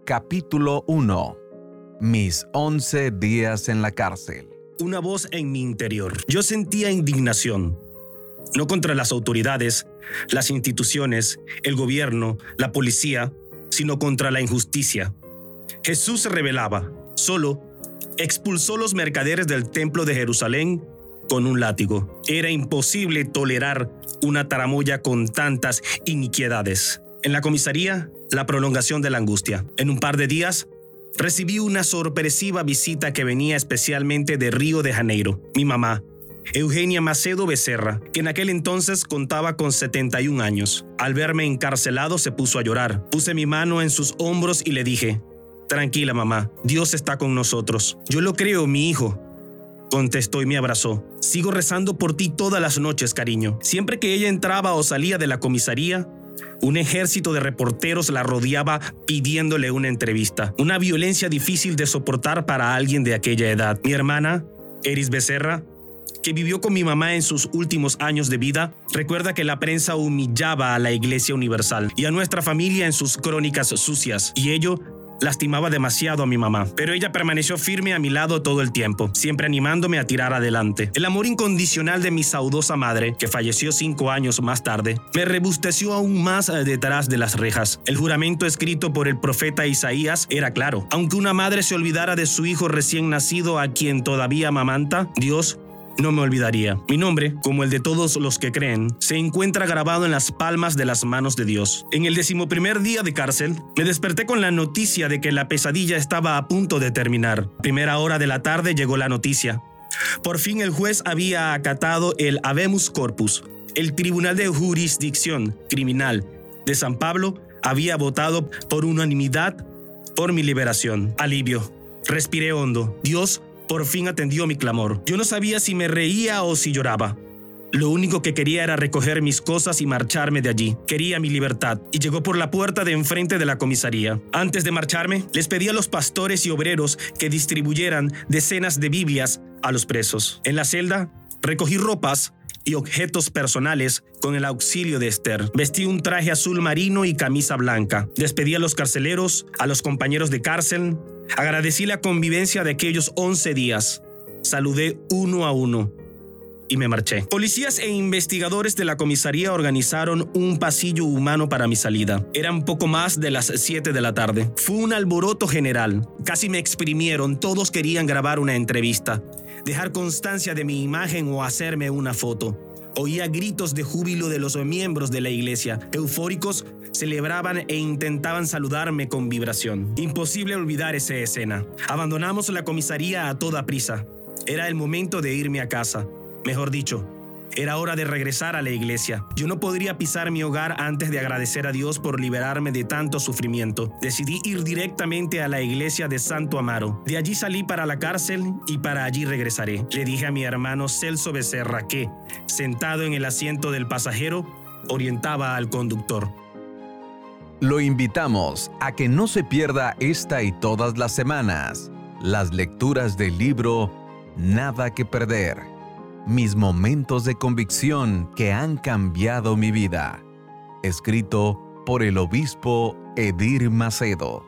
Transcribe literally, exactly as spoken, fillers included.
Capítulo uno. Mis once días en la cárcel. Una voz en mi interior. Yo sentía indignación, no contra las autoridades, las instituciones, el gobierno, la policía, sino contra la injusticia. Jesús se rebelaba, solo expulsó los mercaderes del templo de Jerusalén con un látigo. Era imposible tolerar una tramoya con tantas iniquidades. En la comisaría, la prolongación de la angustia. En un par de días, recibí una sorpresiva visita que venía especialmente de Río de Janeiro. Mi mamá, Eugenia Macedo Becerra, que en aquel entonces contaba con setenta y un años. Al verme encarcelado se puso a llorar. Puse mi mano en sus hombros y le dije: «Tranquila, mamá, Dios está con nosotros». «Yo lo creo, mi hijo», contestó y me abrazó. «Sigo rezando por ti todas las noches, cariño». Siempre que ella entraba o salía de la comisaría, un ejército de reporteros la rodeaba pidiéndole una entrevista. Una violencia difícil de soportar para alguien de aquella edad. Mi hermana, Eris Becerra, que vivió con mi mamá en sus últimos años de vida, recuerda que la prensa humillaba a la Iglesia Universal y a nuestra familia en sus crónicas sucias, y ello lastimaba demasiado a mi mamá. Pero ella permaneció firme a mi lado todo el tiempo, siempre animándome a tirar adelante. El amor incondicional de mi saudosa madre, que falleció cinco años más tarde, me rebusteció aún más detrás de las rejas. El juramento escrito por el profeta Isaías era claro. Aunque una madre se olvidara de su hijo recién nacido a quien todavía amamanta, Dios no me olvidaría. Mi nombre, como el de todos los que creen, se encuentra grabado en las palmas de las manos de Dios. En el decimoprimer día de cárcel, me desperté con la noticia de que la pesadilla estaba a punto de terminar. Primera hora de la tarde llegó la noticia. Por fin el juez había acatado el habemus corpus. El Tribunal de Jurisdicción Criminal de San Pablo había votado por unanimidad por mi liberación. Alivio. Respiré hondo. Dios por fin atendió mi clamor. Yo no sabía si me reía o si lloraba. Lo único que quería era recoger mis cosas y marcharme de allí. Quería mi libertad, y llegó por la puerta de enfrente de la comisaría. Antes de marcharme, les pedí a los pastores y obreros que distribuyeran decenas de Biblias a los presos. En la celda, recogí ropas y objetos personales con el auxilio de Esther. Vestí un traje azul marino y camisa blanca. Despedí a los carceleros, a los compañeros de cárcel. Agradecí la convivencia de aquellos once días. Saludé uno a uno y me marché. Policías e investigadores de la comisaría organizaron un pasillo humano para mi salida. Eran poco más de las siete de la tarde. Fue un alboroto general. Casi me exprimieron. Todos querían grabar una entrevista, dejar constancia de mi imagen o hacerme una foto. Oía gritos de júbilo de los miembros de la iglesia. Eufóricos, celebraban e intentaban saludarme con vibración. Imposible olvidar esa escena. Abandonamos la comisaría a toda prisa. Era el momento de irme a casa. Mejor dicho, era hora de regresar a la iglesia. Yo no podría pisar mi hogar antes de agradecer a Dios por liberarme de tanto sufrimiento. Decidí ir directamente a la iglesia de Santo Amaro. De allí salí para la cárcel y para allí regresaré. Le dije a mi hermano Celso Becerra que, sentado en el asiento del pasajero, orientaba al conductor. Lo invitamos a que no se pierda esta y todas las semanas las lecturas del libro Nada que Perder. Mis momentos de convicción que han cambiado mi vida. Escrito por el obispo Edir Macedo.